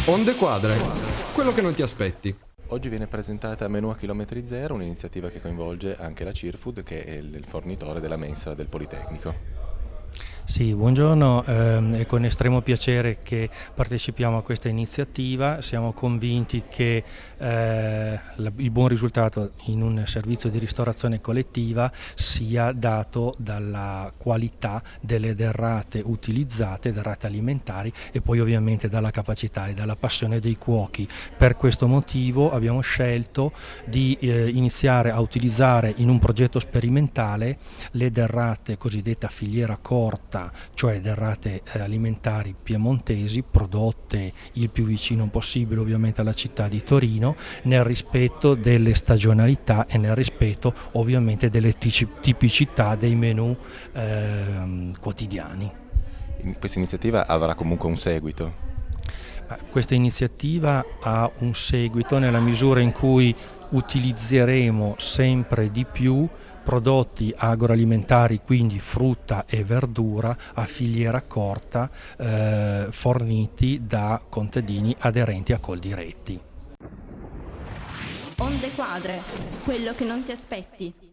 Onde Quadre, quello che non ti aspetti. Oggi viene presentata Menù a chilometri zero, un'iniziativa che coinvolge anche la CIRFood, che è il fornitore della mensa del Politecnico. Sì, buongiorno, è con estremo piacere che partecipiamo a questa iniziativa. Siamo convinti che il buon risultato in un servizio di ristorazione collettiva sia dato dalla qualità delle derrate utilizzate, derrate alimentari, e poi ovviamente dalla capacità e dalla passione dei cuochi. Per questo motivo abbiamo scelto di iniziare a utilizzare in un progetto sperimentale le derrate cosiddette a filiera corta, cioè derrate alimentari piemontesi prodotte il più vicino possibile ovviamente alla città di Torino, nel rispetto delle stagionalità e nel rispetto ovviamente delle tipicità dei menù quotidiani. Questa iniziativa avrà comunque un seguito. Questa iniziativa ha un seguito nella misura in cui utilizzeremo sempre di più prodotti agroalimentari, quindi frutta e verdura a filiera corta, forniti da contadini aderenti a Coldiretti. Onde Quadre, quello che non ti aspetti.